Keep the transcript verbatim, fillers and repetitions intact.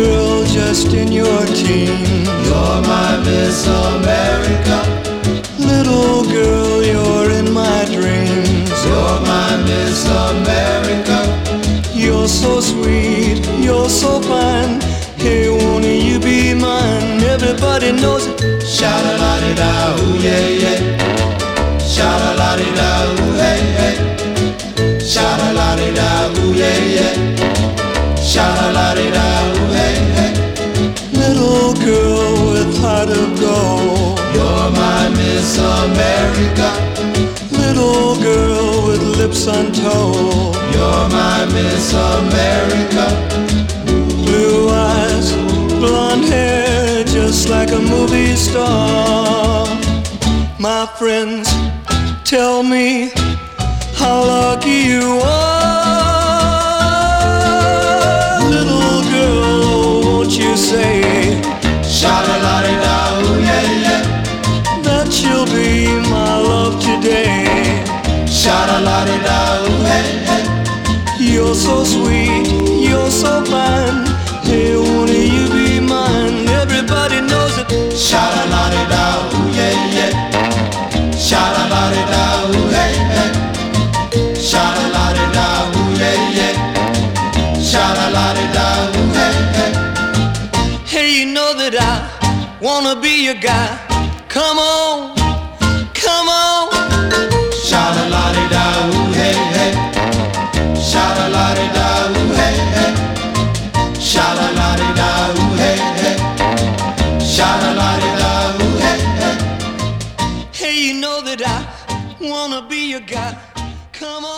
girl just in your teens. You're my Miss America. Little girl, you're in my dreams. You're my Miss America. You're so sweet, you're so fine. Hey, won't you be mine? Everybody knows it. Sha-la-la-di-da, ooh yeah yeah. Sha-la-la-di-da, ooh hey hey. Sha-la-la-di-da, ooh yeah yeah. Sha-la-la-di-da, ooh hey hey. Little girl with heart of gold. You're my Miss America. Little girl with lips untold. You're my Miss America. Blue eyes, blonde hair, just like a movie star. My friends tell me how lucky you are. Little girl, won't you say Sha-la-la-di-da, ooh yeah yeah. that you'll be my love today? Sha-la-la-di-da, ooh hey hey. You're so sweet, you're so fine. Hey, won't you be mine? Everybody knows it. Sha-la-la-di-da, ooh yeah yeah. Sha-la-la-di-da, ooh hey hey. Sha-la-la-di-da, ooh yeah yeah. Sha-la-la-di-da, ooh hey hey. Hey, you know that I wanna be your guy. Come on, come on. Sha-la-la-di-da, ooh hey hey. Sha-la-la-di-da, ooh hey hey. Sha-la-la-di-da, ooh hey hey. Sha-la-la-di-da, ooh hey hey. Hey, you know that I wanna be your guy. Come on.